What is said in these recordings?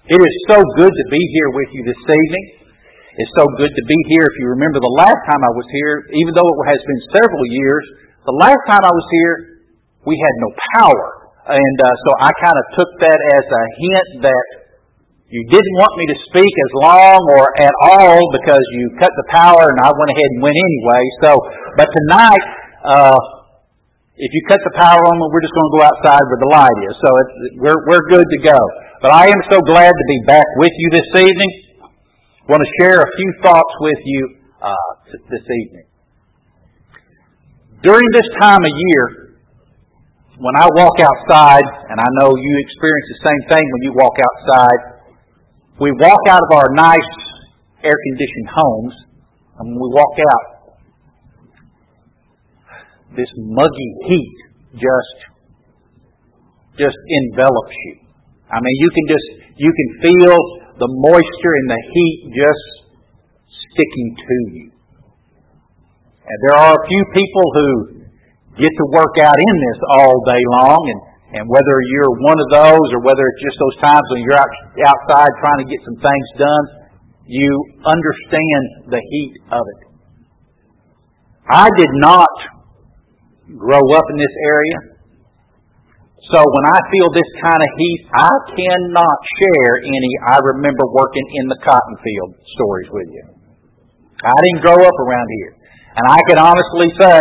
It is so good to be here with you this evening. It's so good to be here. If you remember the last time I was here, even though it has been several years, the last time I was here, we had no power. And so I kind of took that as a hint that you didn't want me to speak as long or at all because you cut the power, and I went ahead and went anyway. But tonight, if you cut the power on, we're just going to go outside where the light is. So we're good to go. But I am so glad to be back with you this evening. I want to share a few thoughts with you this evening. During this time of year, when I walk outside, and I know you experience the same thing when you walk outside, we walk out of our nice air-conditioned homes, and when we walk out, this muggy heat just envelops you. I mean, you can feel the moisture and the heat just sticking to you. And there are a few people who get to work out in this all day long, and whether you're one of those or whether it's just those times when you're outside trying to get some things done, you understand the heat of it. I did not grow up in this area. So when I feel this kind of heat, I cannot share any I remember working in the cotton field stories with you. I didn't grow up around here. And I can honestly say,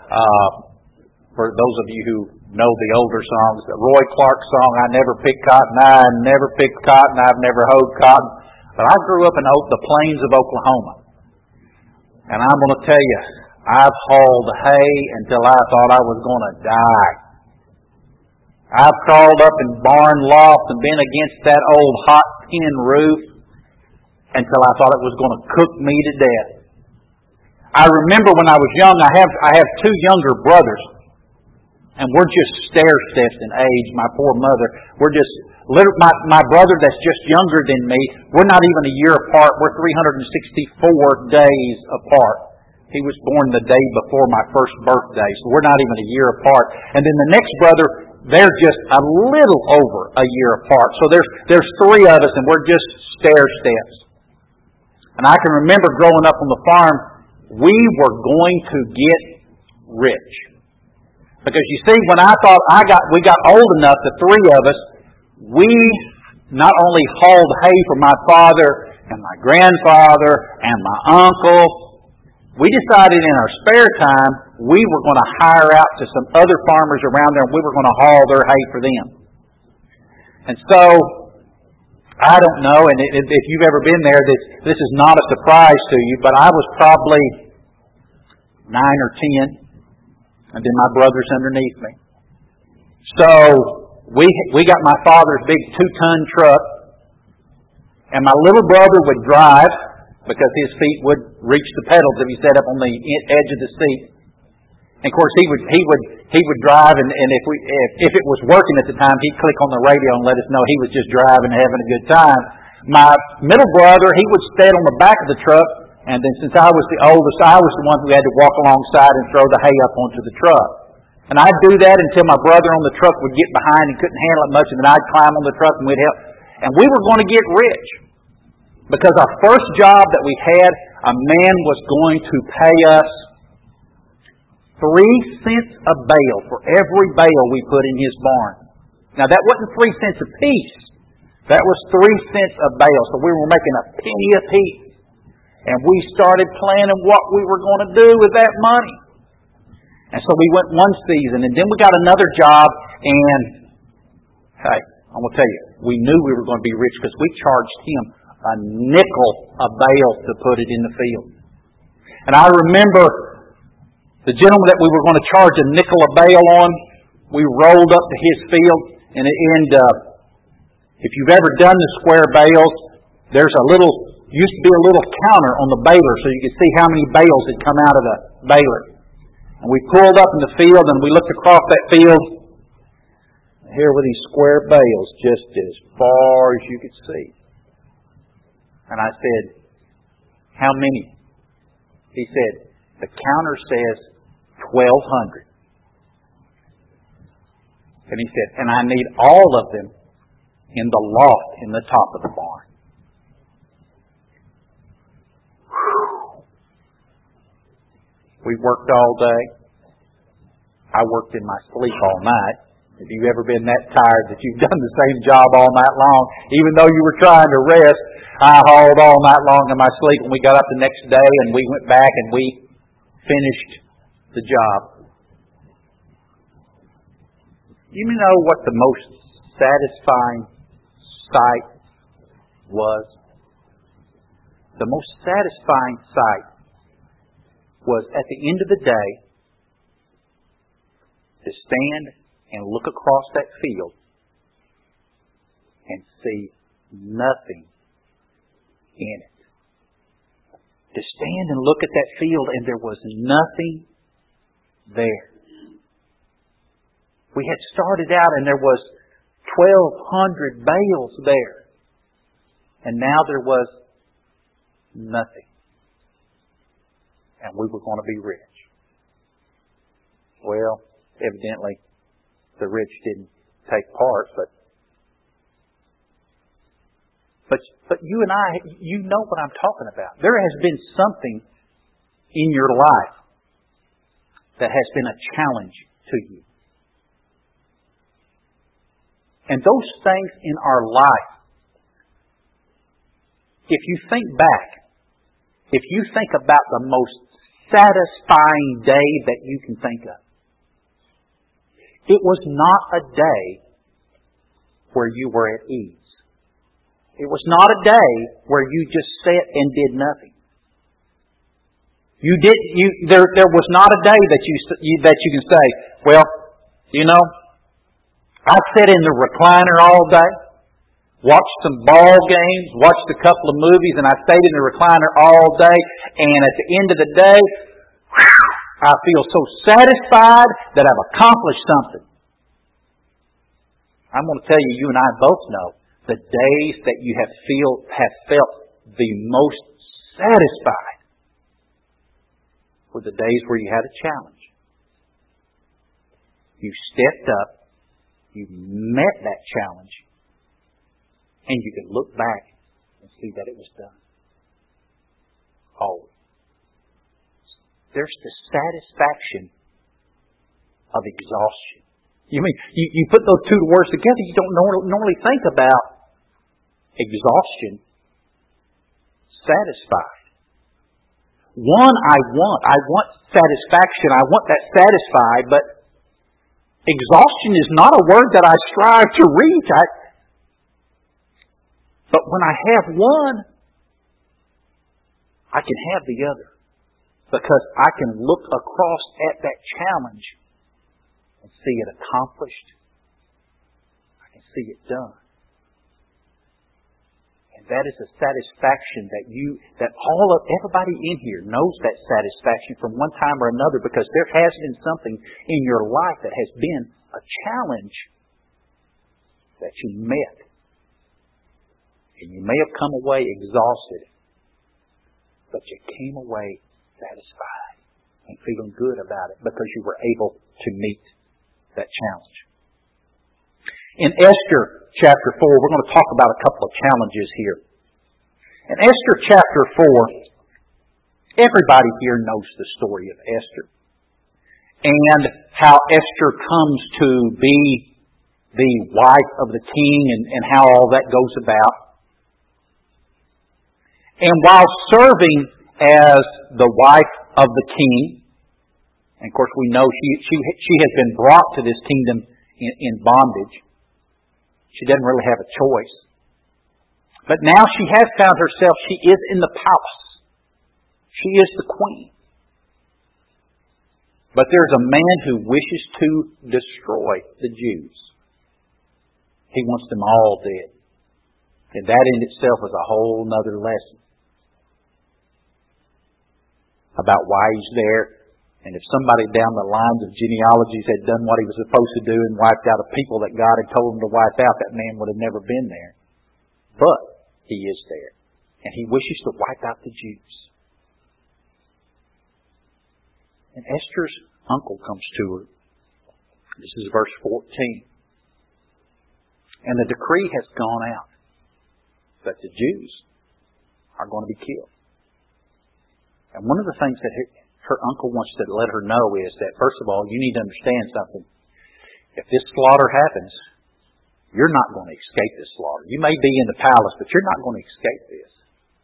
for those of you who know the older songs, the Roy Clark song, I never picked cotton, I've never hoed cotton. But I grew up in the plains of Oklahoma. And I'm going to tell you, I've hauled hay until I thought I was going to die. I've crawled up in barn lofts and been against that old hot tin roof until I thought it was going to cook me to death. I remember when I was young, I have two younger brothers, and we're just stair-stepped in age, my poor mother. We're just, my brother that's just younger than me, we're not even a year apart. We're 364 days apart. He was born the day before my first birthday, so we're not even a year apart. And then the next brother, they're just a little over a year apart. So there's three of us, and we're just stair-steps. And I can remember growing up on the farm, we were going to get rich. Because you see, when I thought we got old enough, the three of us, we not only hauled hay for my father and my grandfather and my uncle, we decided in our spare time we were going to hire out to some other farmers around there, and we were going to haul their hay for them. And so, I don't know, and if you've ever been there, this is not a surprise to you, but I was probably 9 or 10, and then my brother's underneath me. So, we got my father's big 2-ton truck, and my little brother would drive, because his feet would reach the pedals if he sat up on the edge of the seat. And of course, he would drive, and if it was working at the time, he'd click on the radio and let us know he was just driving and having a good time. My middle brother, he would stand on the back of the truck, and then since I was the oldest, I was the one who had to walk alongside and throw the hay up onto the truck. And I'd do that until my brother on the truck would get behind and couldn't handle it much, and then I'd climb on the truck and we'd help. And we were going to get rich. Because our first job that we had, a man was going to pay us 3 cents a bale for every bale we put in his barn. Now that wasn't 3 cents a piece. That was 3 cents a bale. So we were making a penny a piece. And we started planning what we were going to do with that money. And so we went one season, and then we got another job, and hey, I'm going to tell you, we knew we were going to be rich because we charged him a nickel a bale to put it in the field. And I remember the gentleman that we were going to charge a nickel a bale on, we rolled up to his field, and if you've ever done the square bales, used to be a little counter on the baler so you could see how many bales had come out of the baler. And we pulled up in the field, and we looked across that field. Here were these square bales just as far as you could see. And I said, how many? He said, the counter says 1,200. And he said, and I need all of them in the loft in the top of the barn. We worked all day. I worked in my sleep all night. Have you ever been that tired that you've done the same job all night long? Even though you were trying to rest, I hauled all night long in my sleep, and we got up the next day and we went back and we finished the job. You know what the most satisfying sight was? The most satisfying sight was at the end of the day to stand and look across that field and see nothing in it. To stand and look at that field and there was nothing there. We had started out and there was 1,200 bales there. And now there was nothing. And we were going to be rich. Well, evidently the rich didn't take part, but you and I, you know what I'm talking about. There has been something in your life that has been a challenge to you. And those things in our life, if you think back, if you think about the most satisfying day that you can think of, it was not a day where you were at ease. It was not a day where you just sat and did nothing. There was not a day that you can say, well, you know, I sat in the recliner all day, watched some ball games, watched a couple of movies, and I stayed in the recliner all day, and at the end of the day, I feel so satisfied that I've accomplished something. I'm going to tell you, you and I both know, the days that you have felt the most satisfied were the days where you had a challenge. You stepped up, you met that challenge, and you can look back and see that it was done. Always. There's the satisfaction of exhaustion. You mean, you put those two words together, you don't normally think about exhaustion, satisfied. One, I want satisfaction, I want that satisfied, but exhaustion is not a word that I strive to reach. But when I have one, I can have the other. Because I can look across at that challenge and see it accomplished. I can see it done. And that is a satisfaction that everybody in here knows that satisfaction from one time or another, because there has been something in your life that has been a challenge that you met. And you may have come away exhausted, but you came away satisfied and feeling good about it because you were able to meet that challenge. In Esther chapter 4, we're going to talk about a couple of challenges here. In Esther chapter 4, everybody here knows the story of Esther and how Esther comes to be the wife of the king and how all that goes about. And while serving as the wife of the king, and of course we know she has been brought to this kingdom in bondage. She doesn't really have a choice. But now she has found herself, she is in the palace. She is the queen. But there's a man who wishes to destroy the Jews. He wants them all dead. And that in itself is a whole other lesson about why he's there. And if somebody down the lines of genealogies had done what he was supposed to do and wiped out a people that God had told him to wipe out, that man would have never been there. But he is there. And he wishes to wipe out the Jews. And Esther's uncle comes to her. This is verse 14. And the decree has gone out that the Jews are going to be killed. And one of the things that her uncle wants to let her know is that, first of all, you need to understand something. If this slaughter happens, you're not going to escape this slaughter. You may be in the palace, but you're not going to escape this.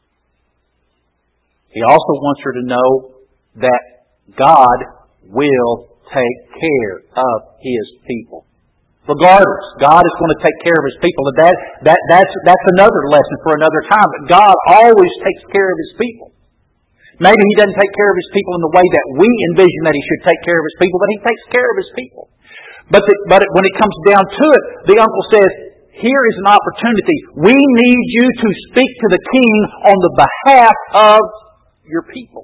He also wants her to know that God will take care of His people. Regardless, God is going to take care of His people. And that's another lesson for another time. But God always takes care of His people. Maybe He doesn't take care of His people in the way that we envision that He should take care of His people, but He takes care of His people. But when it comes down to it, the uncle says, here is an opportunity. We need you to speak to the king on the behalf of your people.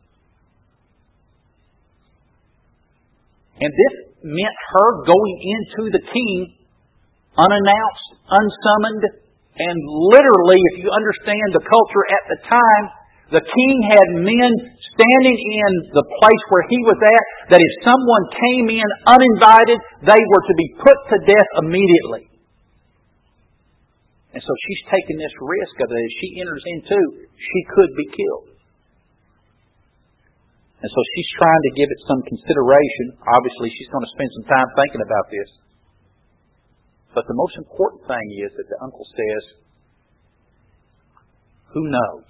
And this meant her going into the king unannounced, unsummoned, and literally, if you understand the culture at the time, the king had men standing in the place where he was at, that if someone came in uninvited, they were to be put to death immediately. And so she's taking this risk of it. As she enters into, she could be killed. And so she's trying to give it some consideration. Obviously, she's going to spend some time thinking about this. But the most important thing is that the uncle says, who knows?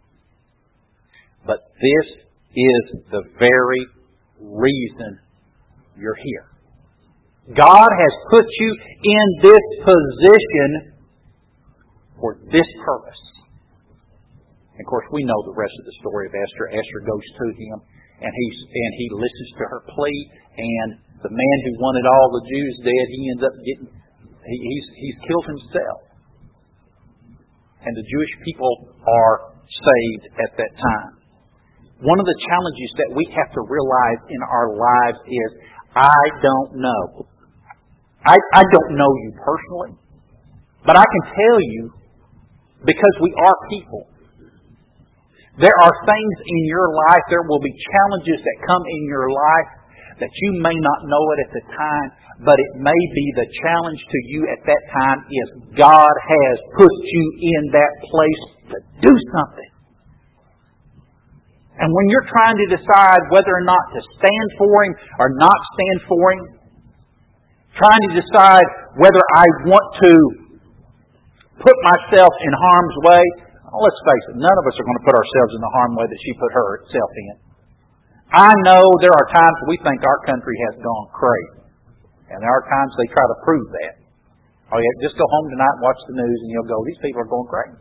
But this is the very reason you're here. God has put you in this position for this purpose. And of course, we know the rest of the story of Esther. Esther goes to him, and he listens to her plea. And the man who wanted all the Jews dead, he ends up getting he's killed himself. And the Jewish people are saved at that time. One of the challenges that we have to realize in our lives is, I don't know. I don't know you personally, but I can tell you, because we are people, there are things in your life, there will be challenges that come in your life that you may not know it at the time, but it may be the challenge to you at that time is God has put you in that place to do something. And when you're trying to decide whether or not to stand for Him or not stand for Him, trying to decide whether I want to put myself in harm's way, let's face it, none of us are going to put ourselves in the harm way that she put herself in. I know there are times we think our country has gone crazy. And there are times they try to prove that. Oh yeah, just go home tonight and watch the news and you'll go, these people are going crazy.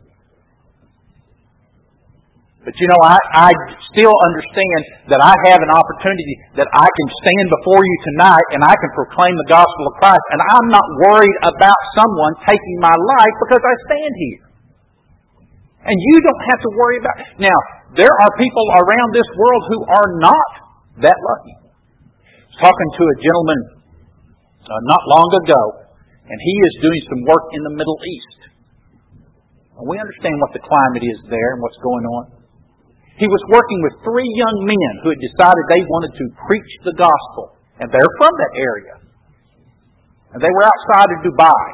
But you know, I still understand that I have an opportunity that I can stand before you tonight and I can proclaim the gospel of Christ. And I'm not worried about someone taking my life because I stand here. And you don't have to worry about it. Now, there are people around this world who are not that lucky. I was talking to a gentleman not long ago, and he is doing some work in the Middle East. And we understand what the climate is there and what's going on. He was working with 3 young men who had decided they wanted to preach the gospel. And they're from that area. And they were outside of Dubai.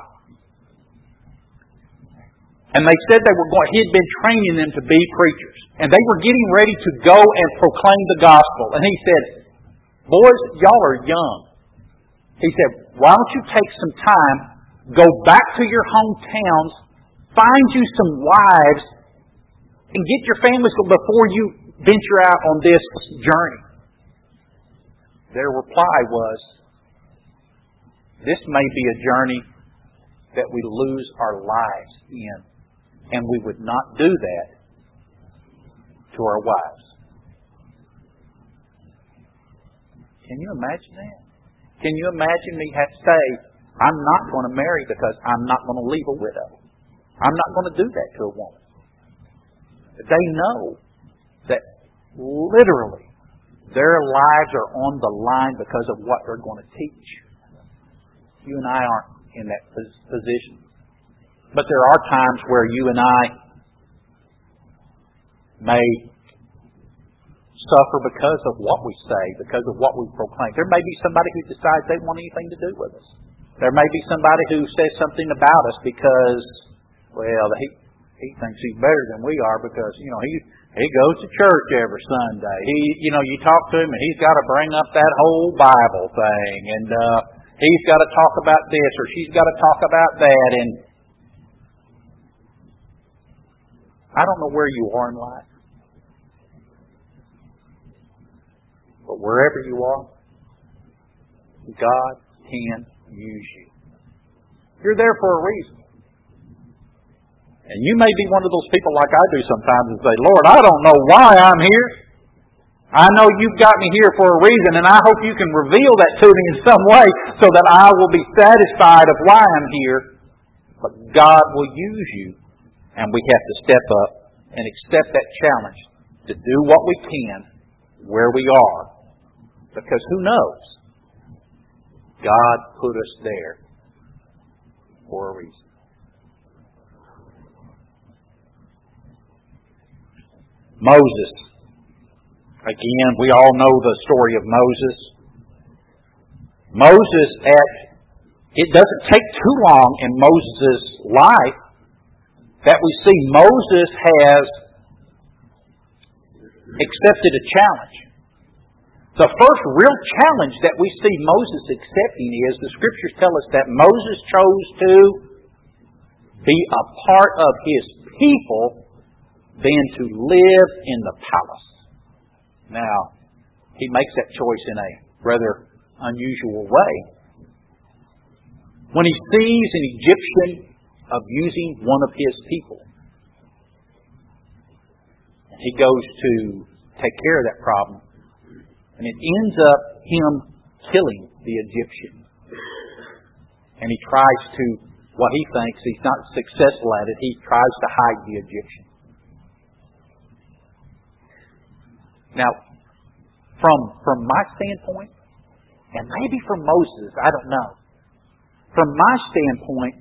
And they said he had been training them to be preachers. And they were getting ready to go and proclaim the gospel. And he said, boys, y'all are young. He said, why don't you take some time, go back to your hometowns, find you some wives, and get your families before you venture out on this journey. Their reply was, this may be a journey that we lose our lives in, and we would not do that to our wives. Can you imagine that? Can you imagine me have to say, I'm not going to marry because I'm not going to leave a widow. I'm not going to do that to a woman. They know that literally their lives are on the line because of what they're going to teach. You and I aren't in that position. But there are times where you and I may suffer because of what we say, because of what we proclaim. There may be somebody who decides they want anything to do with us. There may be somebody who says something about us because, well, he thinks he's better than we are because, he goes to church every Sunday. You talk to him and he's got to bring up that whole Bible thing, and he's got to talk about this or she's got to talk about that, and I don't know where you are in life, but wherever you are, God can use you. You're there for a reason. And you may be one of those people like I do sometimes and say, Lord, I don't know why I'm here. I know you've got me here for a reason, and I hope you can reveal that to me in some way so that I will be satisfied of why I'm here. But God will use you, and we have to step up and accept that challenge to do what we can where we are. Because who knows? God put us there for a reason. Moses. Again, we all know the story of Moses. It doesn't take too long in Moses' life that we see Moses has accepted a challenge. The first real challenge that we see Moses accepting is, the Scriptures tell us that Moses chose to be a part of his people than to live in the palace. Now, he makes that choice in a rather unusual way. When he sees an Egyptian abusing one of his people, he goes to take care of that problem. And it ends up him killing the Egyptian. And he tries to, what he thinks, he's not successful at it, he tries to hide the Egyptian. Now, from my standpoint, and maybe from Moses, I don't know. From my standpoint,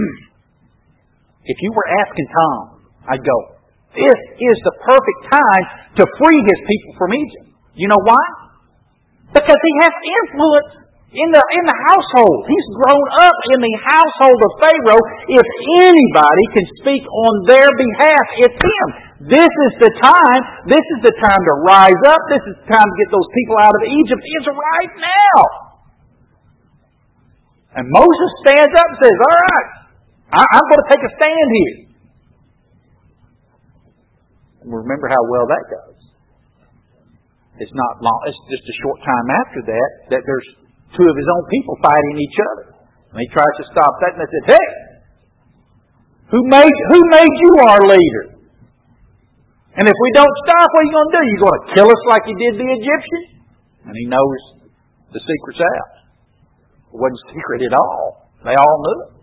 if you were asking Tom, I'd go, this is the perfect time to free his people from Egypt. You know why? Because he has influence in the household. He's grown up in the household of Pharaoh. If anybody can speak on their behalf, it's him. This is the time. This is the time to rise up. This is the time to get those people out of Egypt. It's right now. And Moses stands up and says, all right, I'm going to take a stand here. And remember how well that goes. It's not long. It's just a short time after that there's two of his own people fighting each other. And he tries to stop that, and they said, hey, who made you our leader? And if we don't stop, what are you going to do? You going to kill us like you did the Egyptian? And he knows the secret's out. It wasn't secret at all. They all knew it.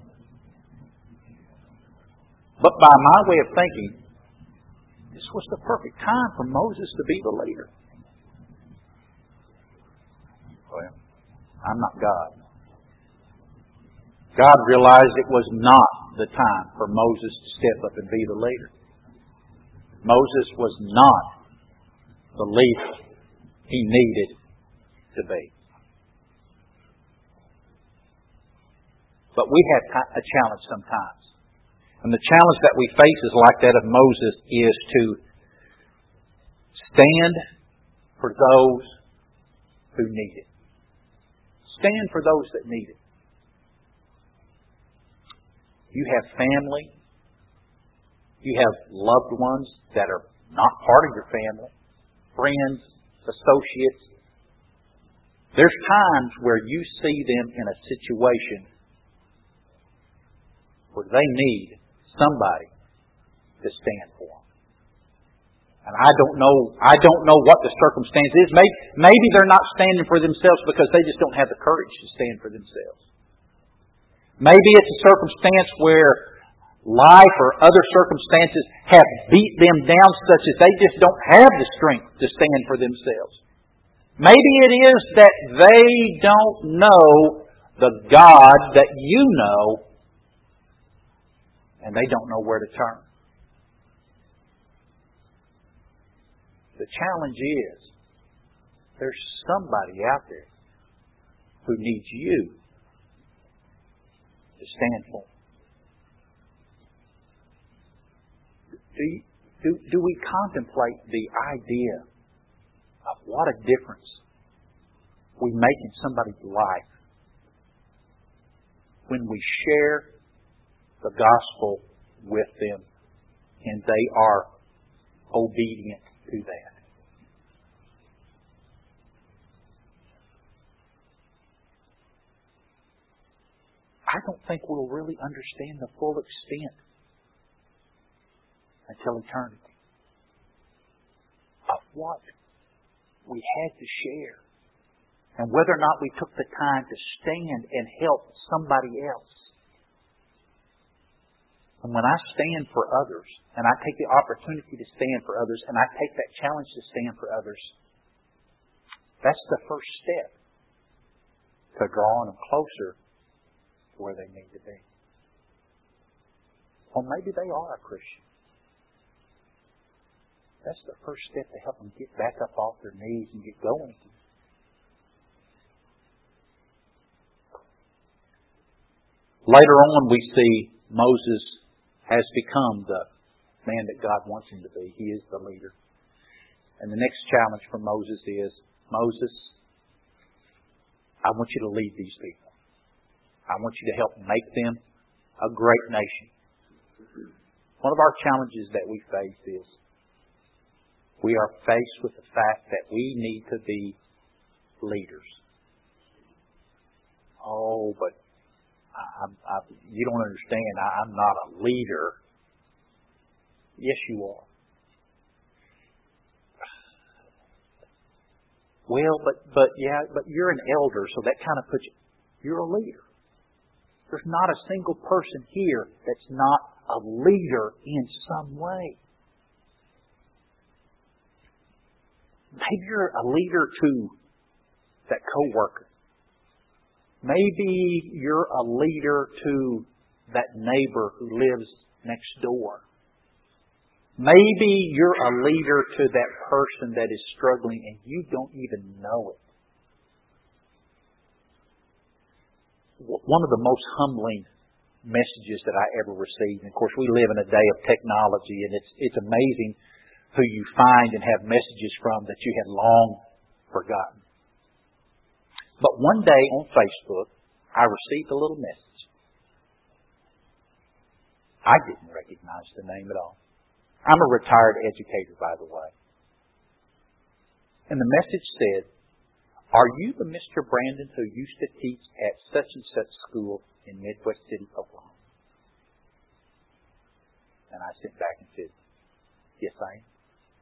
But by my way of thinking, this was the perfect time for Moses to be the leader. Well, I'm not God. God realized it was not the time for Moses to step up and be the leader. Moses was not the leader he needed to be. But we have a challenge sometimes. And the challenge that we face is like that of Moses, is to stand for those who need it. Stand for those that need it. You have family. You have loved ones that are not part of your family. Friends, associates. There's times where you see them in a situation where they need somebody to stand for them. And I don't know what the circumstance is. Maybe they're not standing for themselves because they just don't have the courage to stand for themselves. Maybe it's a circumstance where life or other circumstances have beat them down such that they just don't have the strength to stand for themselves. Maybe it is that they don't know the God that you know, and they don't know where to turn. The challenge is, there's somebody out there who needs you to stand for. Do we contemplate the idea of what a difference we make in somebody's life when we share the gospel with them and they are obedient to that? I don't think we'll really understand the full extent until eternity of what we had to share and whether or not we took the time to stand and help somebody else. And when I stand for others, and I take the opportunity to stand for others, and I take that challenge to stand for others, that's the first step to drawing them closer to where they need to be. Or maybe they are a Christian. That's the first step to help them get back up off their knees and get going again. Later on, we see Moses has become the man that God wants him to be. He is the leader. And the next challenge for Moses is, Moses, I want you to lead these people. I want you to help make them a great nation. One of our challenges that we face is we are faced with the fact that we need to be leaders. Oh, but you don't understand. I'm not a leader. Yes, you are. Well, but you're an elder, so that kind of puts you. You're a leader. There's not a single person here that's not a leader in some way. Maybe you're a leader to that coworker. Maybe you're a leader to that neighbor who lives next door. Maybe you're a leader to that person that is struggling and you don't even know it. One of the most humbling messages that I ever received, and of course we live in a day of technology, and it's amazing who you find and have messages from that you had long forgotten. But one day on Facebook, I received a little message. I didn't recognize the name at all. I'm a retired educator, by the way. And the message said, "Are you the Mr. Brandon who used to teach at such and such school in Midwest City, Oklahoma?" And I sent back and said, "Yes, I am.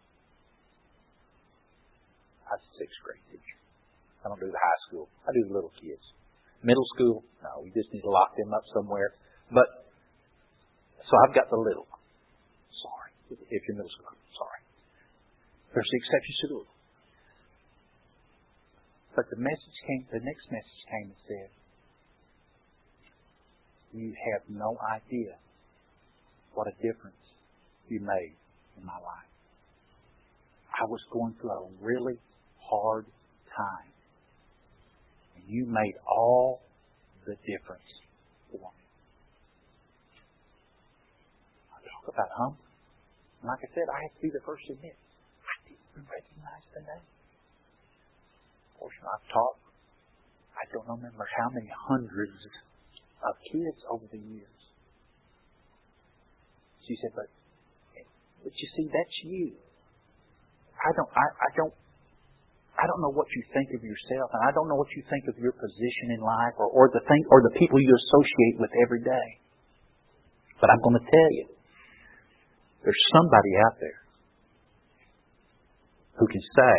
I was a sixth grade teacher. I don't do the high school. I do the little kids. Middle school, no, we just need to lock them up somewhere. But, so I've got the little. Sorry. If you're middle school, sorry. There's the exceptions to the rule. But the next message came and said, "You have no idea what a difference you made in my life. I was going through a really hard time. And you made all the difference for me." I talk about humble. And like I said, I have to be the first to admit, I didn't even recognize the name. Of course, I've taught, I don't remember how many hundreds of kids over the years. She said, but you see, that's you. I don't know what you think of yourself, and I don't know what you think of your position in life, or the people you associate with every day. But I'm going to tell you, there's somebody out there who can say,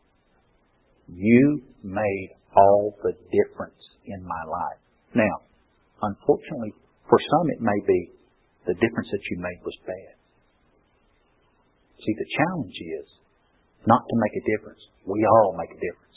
"You made all the difference in my life." Now, unfortunately, for some it may be the difference that you made was bad. See, the challenge is not to make a difference. We all make a difference.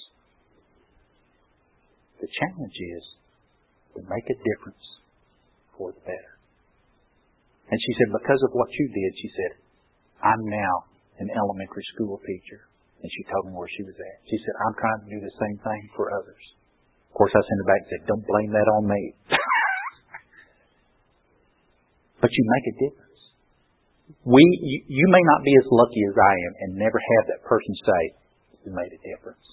The challenge is to make a difference for the better. And she said, because of what you did, she said, I'm now an elementary school teacher. And she told me where she was at. She said, I'm trying to do the same thing for others. Of course, I sent her back and said, don't blame that on me. But you make a difference. You may not be as lucky as I am and never have that person say, you made a difference.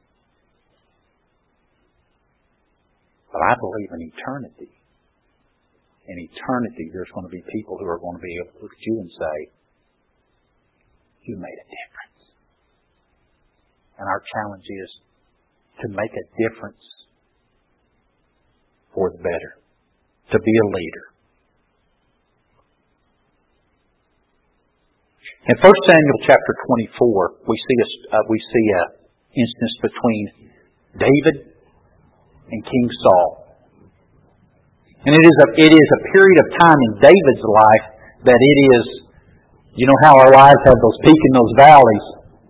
But I believe in eternity. In eternity, there's going to be people who are going to be able to look at you and say, you made a difference. And our challenge is to make a difference for the better. To be a leader. In 1 Samuel chapter 24, we see a instance between David and King Saul. And it is a period of time in David's life that it is, you know how our lives have those peaks and those valleys.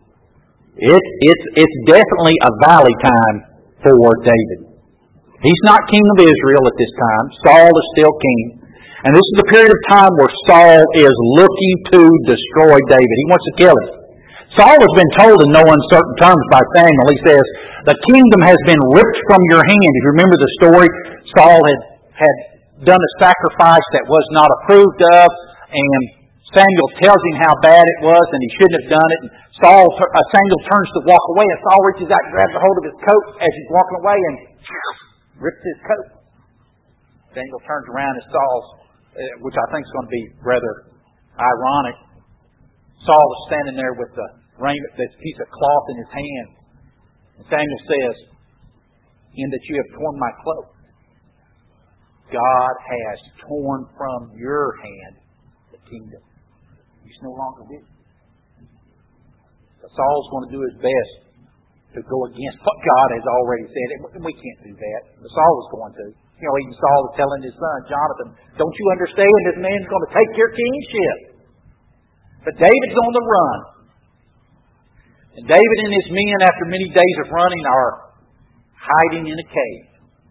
It's definitely a valley time for David. He's not king of Israel at this time. Saul is still king. And this is a period of time where Saul is looking to destroy David. He wants to kill him. Saul has been told in no uncertain terms by Samuel. He says, the kingdom has been ripped from your hand. If you remember the story, Saul had done a sacrifice that was not approved of, and Samuel tells him how bad it was, and he shouldn't have done it. And Samuel turns to walk away, and Saul reaches out and grabs a hold of his coat as he's walking away and rips his coat. Samuel turns around and Saul's, which I think is going to be rather ironic. Saul was standing there with the raiment, this piece of cloth in his hand. And Samuel says, in that you have torn my cloak, God has torn from your hand the kingdom. He's no longer with you. So Saul's going to do his best to go against what God has already said. And we can't do that. But Saul was going to. You know, even Saul was telling his son, Jonathan, don't you understand this man's going to take your kingship? But David's on the run. And David and his men, after many days of running, are hiding in a cave.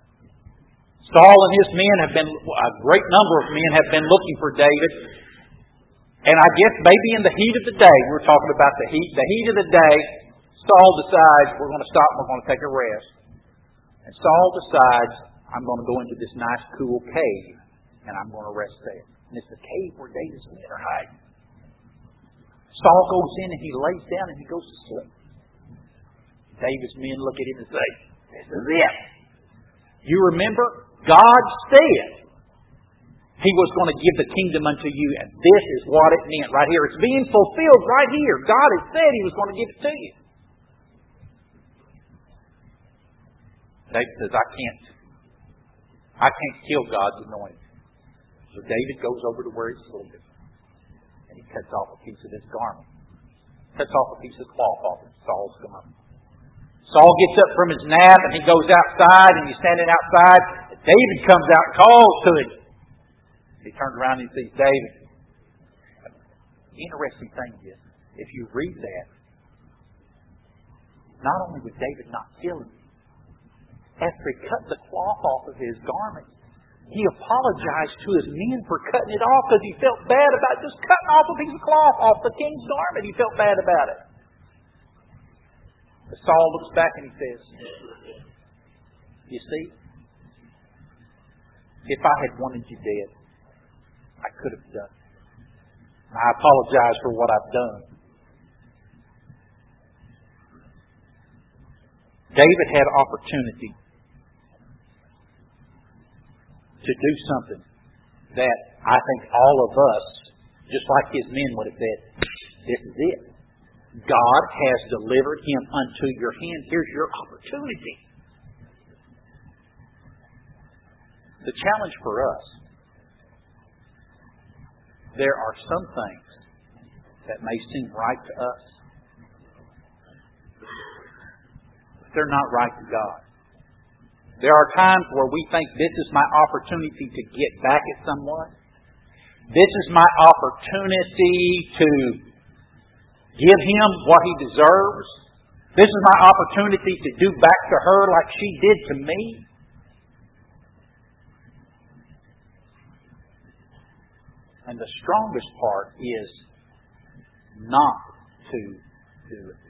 Saul and his men have been, a great number of men have been looking for David. And I guess maybe in the heat of the day, we're talking about the heat of the day, Saul decides, we're going to stop and we're going to take a rest. And Saul decides, I'm going to go into this nice cool cave and I'm going to rest there. And it's the cave where David's men are hiding. Saul goes in and he lays down and he goes to sleep. David's men look at him and say, this is it. You remember, God said He was going to give the kingdom unto you, and this is what it meant right here. It's being fulfilled right here. God has said He was going to give it to you. David says, I can't kill God's anointed. So David goes over to where he's sleeping, and he cuts off a piece of his garment. Cuts off a piece of cloth off of Saul's garment. Saul gets up from his nap and he goes outside and he's standing outside. David comes out and calls to him. He turns around and he sees David. The interesting thing is, if you read that, not only would David not kill him, after he cut the cloth off of his garment, he apologized to his men for cutting it off because he felt bad about just cutting off a piece of cloth off the king's garment. He felt bad about it. But Saul looks back and he says, you see, if I had wanted you dead, I could have done it. I apologize for what I've done. David had opportunity to do something that I think all of us, just like his men would have said, this is it. God has delivered him unto your hand. Here's your opportunity. The challenge for us, there are some things that may seem right to us, but they're not right to God. There are times where we think this is my opportunity to get back at someone. This is my opportunity to give him what he deserves. This is my opportunity to do back to her like she did to me. And the strongest part is not to do it.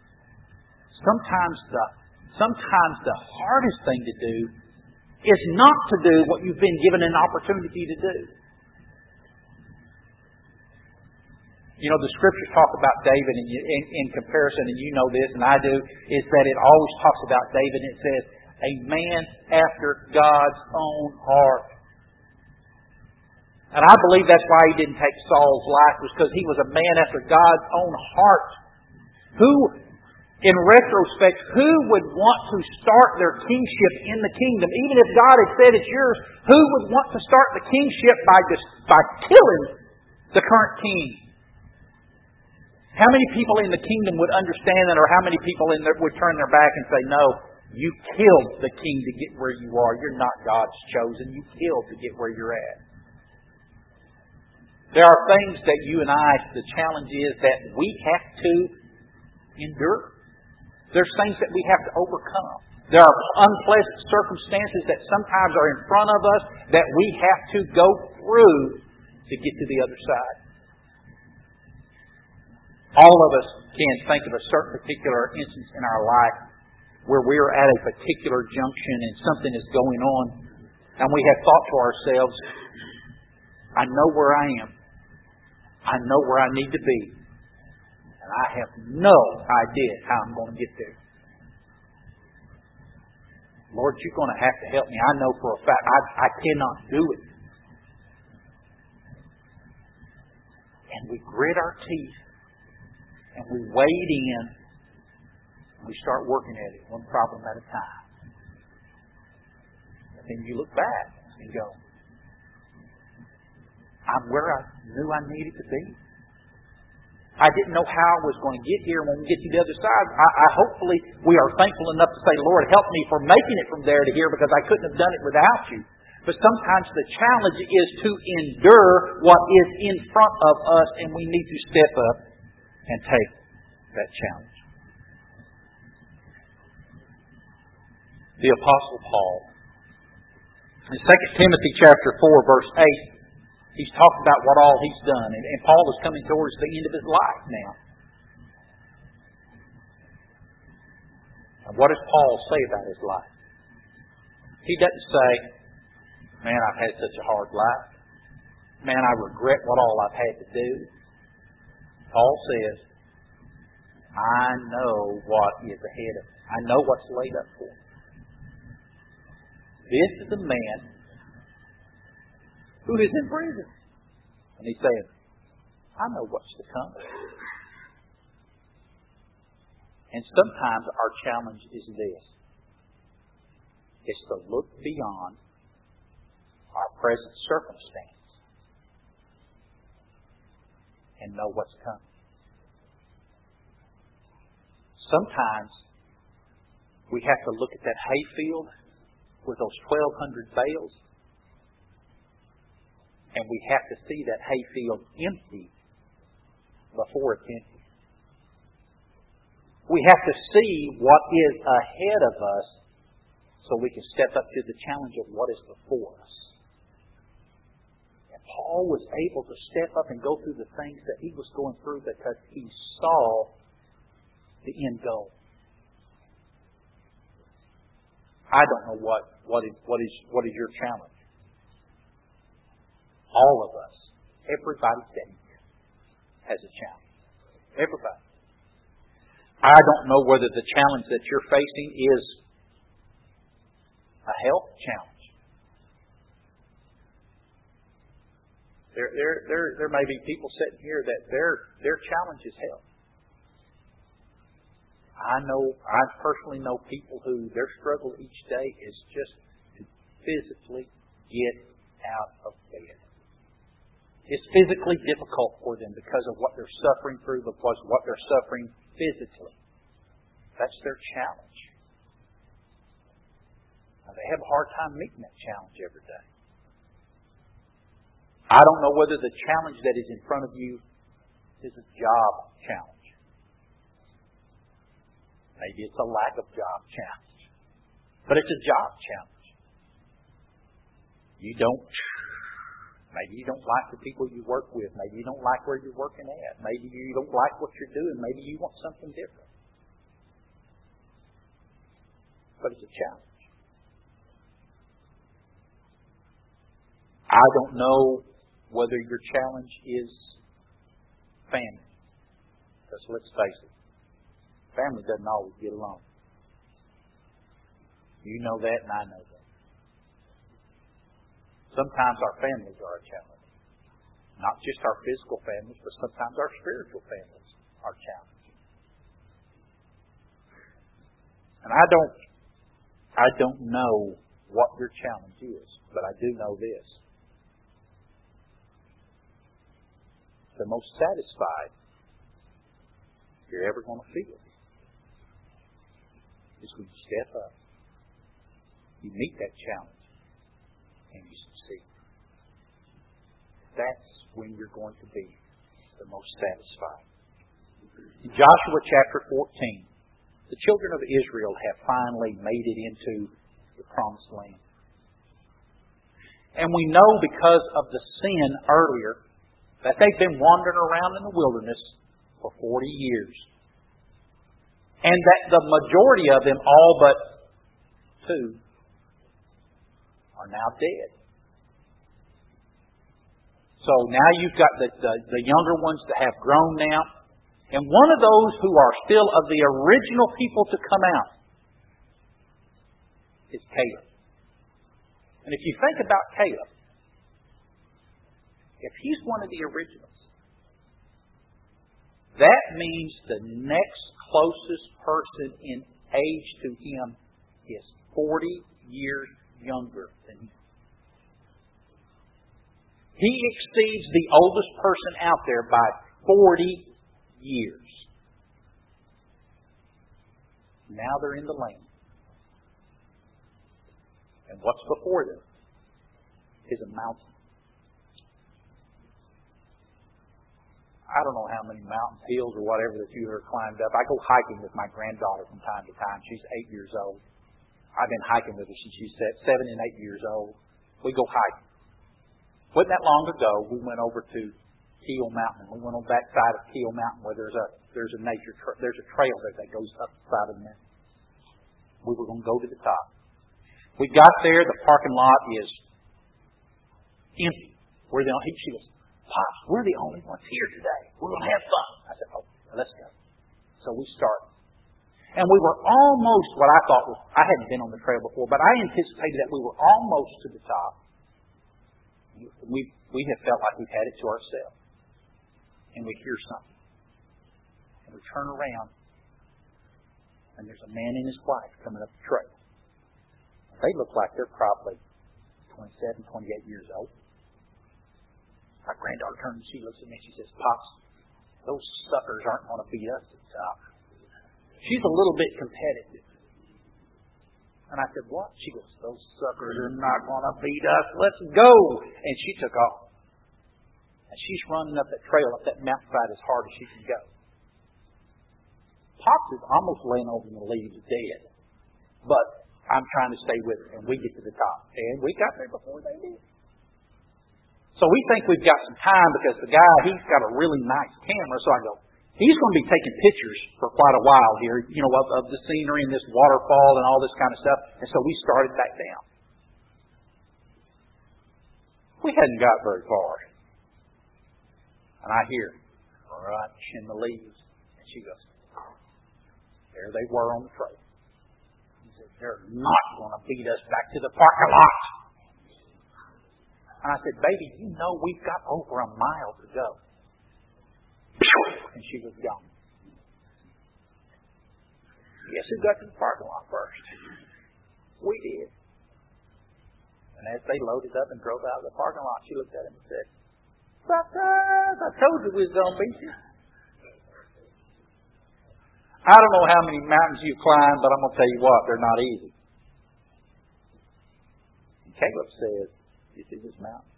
Sometimes the hardest thing to do is not to do what you've been given an opportunity to do. You know, the Scriptures talk about David in comparison, and you know this, and I do, is that it always talks about David, and it says, a man after God's own heart. And I believe that's why he didn't take Saul's life, was because he was a man after God's own heart. Who, in retrospect, who would want to start their kingship in the kingdom? Even if God had said it's yours, who would want to start the kingship by killing the current king? How many people in the kingdom would understand that, or how many people would turn their back and say, no, you killed the king to get where you are. You're not God's chosen. You killed to get where you're at. There are things that you and I, the challenge is that we have to endure. There's things that we have to overcome. There are unpleasant circumstances that sometimes are in front of us that we have to go through to get to the other side. All of us can think of a certain particular instance in our life where we're at a particular junction and something is going on, and we have thought to ourselves, I know where I am. I know where I need to be. And I have no idea how I'm going to get there. Lord, you're going to have to help me. I know for a fact I cannot do it. And we grit our teeth. And we wade in. And we start working at it, one problem at a time. And then you look back and go, I'm where I knew I needed to be. I didn't know how I was going to get here. When we get to the other side, hopefully we are thankful enough to say, Lord, help me for making it from there to here, because I couldn't have done it without you. But sometimes the challenge is to endure what is in front of us, and we need to step up and take that challenge. The Apostle Paul, in 2 Timothy chapter 4, verse 8, he's talking about what all he's done. And Paul is coming towards the end of his life now. And what does Paul say about his life? He doesn't say, man, I've had such a hard life. Man, I regret what all I've had to do. Paul says, I know what is ahead of me. I know what's laid up for me. This is a man who is in prison. And he's saying, I know what's to come. And sometimes our challenge is this. It's to look beyond our present circumstance and know what's coming. Sometimes we have to look at that hayfield with those 1,200 bales, and we have to see that hayfield empty before it's empty. We have to see what is ahead of us so we can step up to the challenge of what is before us. And Paul was able to step up and go through the things that he was going through because he saw the end goal. I don't know what is your challenge. All of us, everybody sitting here has a challenge. Everybody. I don't know whether the challenge that you're facing is a health challenge. There may be people sitting here that their challenge is health. I personally know people who their struggle each day is just to physically get out of bed. It's physically difficult for them because of what they're suffering through, because of what they're suffering physically. That's their challenge. Now, they have a hard time meeting that challenge every day. I don't know whether the challenge that is in front of you is a job challenge. Maybe it's a lack of job challenge. But it's a job challenge. Maybe you don't like the people you work with. Maybe you don't like where you're working at. Maybe you don't like what you're doing. Maybe you want something different. But it's a challenge. I don't know whether your challenge is family. Because let's face it, family doesn't always get along. You know that and I know that. Sometimes our families are a challenge. Not just our physical families, but sometimes our spiritual families are challenging. And I don't know what your challenge is, but I do know this. The most satisfied you're ever going to feel is when you step up, you meet that challenge, and you succeed. That's when you're going to be the most satisfied. In Joshua chapter 14, the children of Israel have finally made it into the promised land. And we know because of the sin earlier that they've been wandering around in the wilderness for 40 years. And that the majority of them, all but 2, are now dead. So now you've got the younger ones that have grown now. And one of those who are still of the original people to come out is Caleb. And if you think about Caleb, if he's one of the originals, that means the next closest person in age to him is 40 years younger than him. He exceeds the oldest person out there by 40 years. Now they're in the land. And what's before them is a mountain. I don't know how many mountains, hills, or whatever that you ever climbed up. I go hiking with my granddaughter from time to time. She's 8 years old. I've been hiking with her since she's 7 and 8 years old. We go hiking. Wasn't that long ago, we went over to Keel Mountain. We went on that side of Keel Mountain where there's a trail there that goes up the side of the mountain. We were going to go to the top. We got there, the parking lot is empty. She goes, "Pops, we're the only ones here today. We're going to have fun." I said, "Oh, let's go." So we started. And we were almost what I thought was, I hadn't been on the trail before, but I anticipated that we were almost to the top. We have felt like we've had it to ourselves. And we hear something. And we turn around, and there's a man and his wife coming up the trail. They look like they're probably 27, 28 years old. My granddaughter turns and she looks at me and she says, "Pops, those suckers aren't going to beat us at the top." She's a little bit competitive. And I said, "What?" She goes, "Those suckers are not going to beat us. Let's go." And she took off. And she's running up that trail, up that mountainside as hard as she can go. Pops is almost laying over in the leaves dead. But I'm trying to stay with her. And we get to the top. And we got there before they did. So we think we've got some time because the guy, he's got a really nice camera. So I go, he's going to be taking pictures for quite a while here, of the scenery and this waterfall and all this kind of stuff. And so we started back down. We hadn't got very far. And I hear crunch in the leaves. And she goes, there they were on the trail. He said, "They're not going to beat us back to the parking lot." And I said, "Baby, you know we've got over a mile to go." And she was gone. Guess who got to the parking lot first? We did. And as they loaded up and drove out of the parking lot, she looked at him and said, "Suckers, I told you we was going to beat you." I don't know how many mountains you climb, but I'm going to tell you what, they're not easy. And Caleb says, "You see this mountain?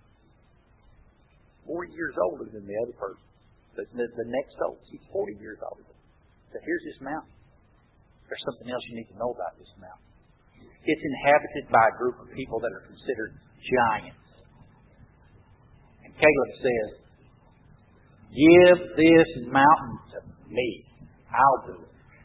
40 years older than the other person. The next oldest, he's 40 years older. So here's this mountain. There's something else you need to know about this mountain. It's inhabited by a group of people that are considered giants." And Caleb says, "Give this mountain to me. I'll do it."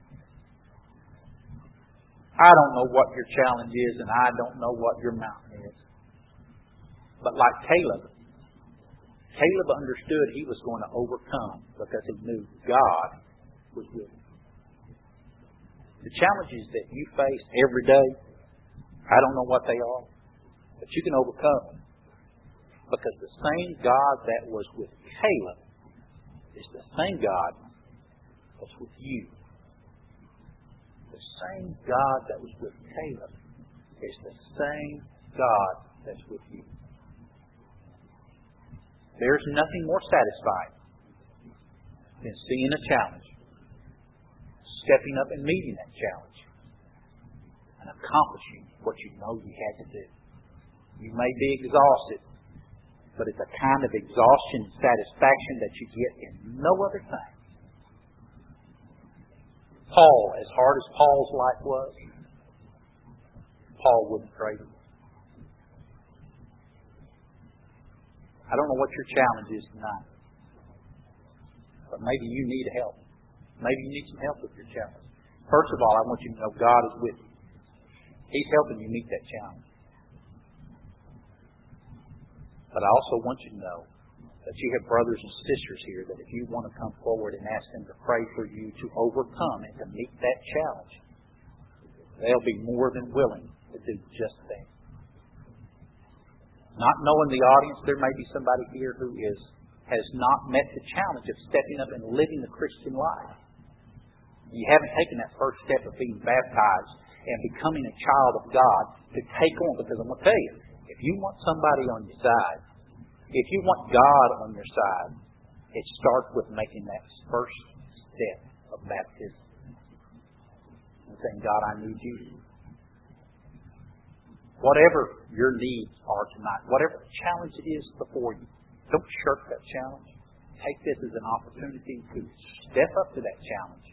I don't know what your challenge is, and I don't know what your mountain is. But like Caleb, Caleb understood he was going to overcome because he knew God was with him. The challenges that you face every day, I don't know what they are, but you can overcome them. Because the same God that was with Caleb is the same God that's with you. The same God that was with Caleb is the same God that's with you. There's nothing more satisfying than seeing a challenge, stepping up and meeting that challenge, and accomplishing what you know you had to do. You may be exhausted, but it's a kind of exhaustion and satisfaction that you get in no other thing. Paul, as hard as Paul's life was, Paul wouldn't trade it. I don't know what your challenge is tonight, but maybe you need help. Maybe you need some help with your challenge. First of all, I want you to know God is with you. He's helping you meet that challenge. But I also want you to know that you have brothers and sisters here that if you want to come forward and ask them to pray for you to overcome and to meet that challenge, they'll be more than willing to do just that. Not knowing the audience, there may be somebody here who has not met the challenge of stepping up and living the Christian life. You haven't taken that first step of being baptized and becoming a child of God to take on. Because I'm going to tell you, if you want somebody on your side, if you want God on your side, it starts with making that first step of baptism. And saying, God, I need you. Whatever your needs are tonight, whatever challenge it is before you, don't shirk that challenge. Take this as an opportunity to step up to that challenge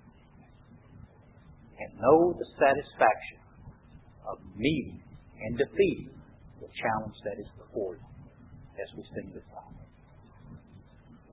and know the satisfaction of meeting and defeating the challenge that is before you as we sing this song.